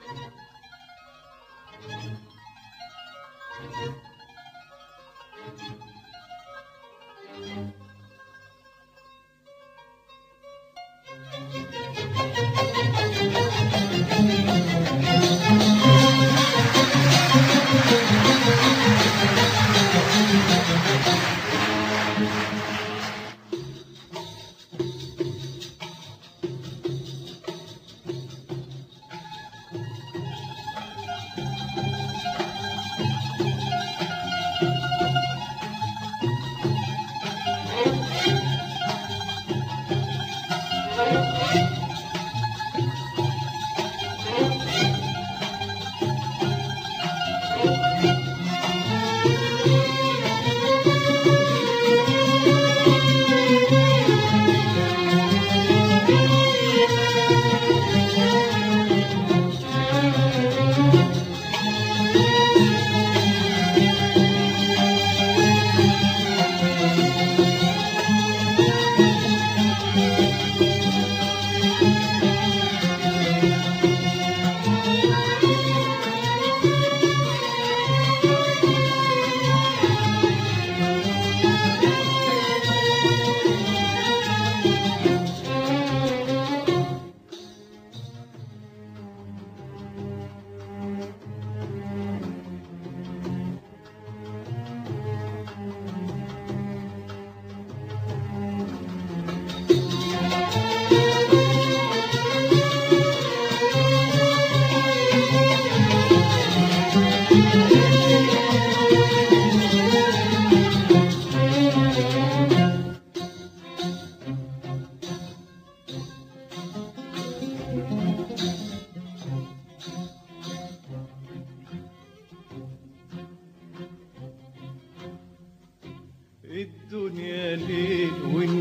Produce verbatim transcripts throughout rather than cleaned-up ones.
الدنيا ليل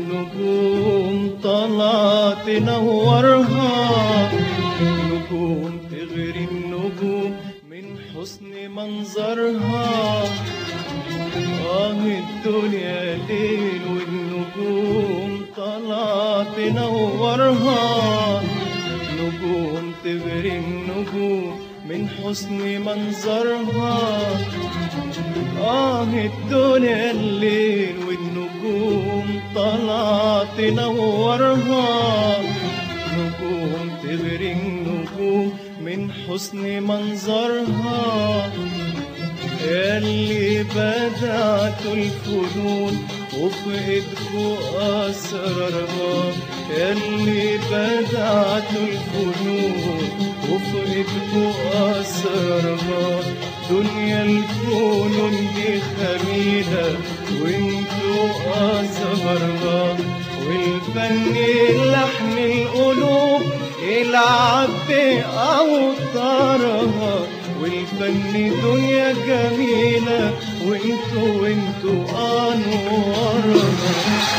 والنجوم طالعة تنورها، نجوم تغري النجوم من حسن منظرها. آه الدنيا ليل والنجوم طالعة تنورها، نجوم تغري النجوم من حسن منظرها. آه الدنيا الليل والنجوم طالعة تنورها، نجوم تغري النجوم من حسن منظرها. ياللي بدعتوا الفنون وفي ايدكوا اسرارها، ياللي بدعتوا الفنون وفي ايدكوا اسرارها. دنيا الفنون دي خميلة وانتوا أزهرها، والفن لحن القلوب يلعب بأوتارها. والفن دنيا جميلة وانتوا وانتوا أنوارها.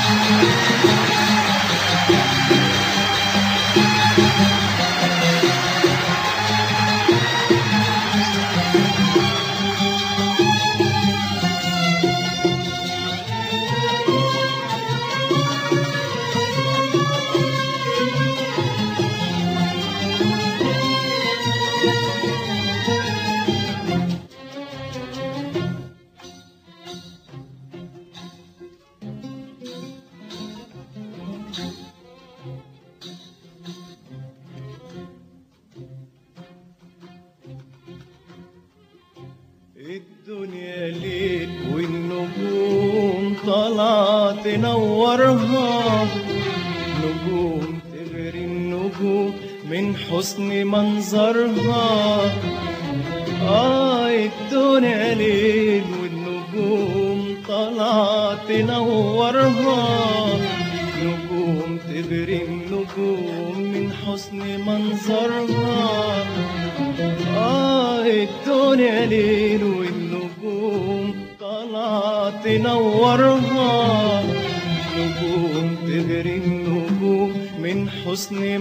الدنيا ليل والنجوم طالعة تنورها، نجوم تغري النجوم من حسن منظرها. آه الدنيا ليل والنجوم طالعة تنورها، نجوم تغري النجوم من حسن منظرها. آه الدنيا ليل والنجوم طالعة تنورها، نجوم تغري النجوم من حسن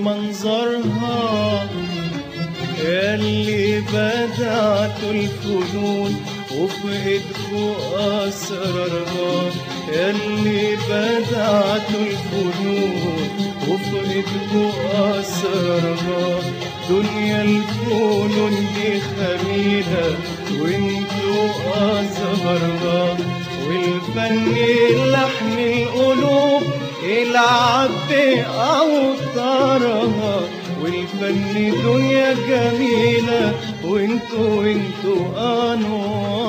منظرها. ياللي بدعتوا الفنون وفي ايدكوا اسرارها ياللي بدعتوا الفنون، وفي ايدكوا اسرارها. دنيا الفنون دي خميلة وانتوا ازهرها، والفن لحن القلوب يلعب بأوتارها. والفن دنيا جميلة وانتوا انتوا انوار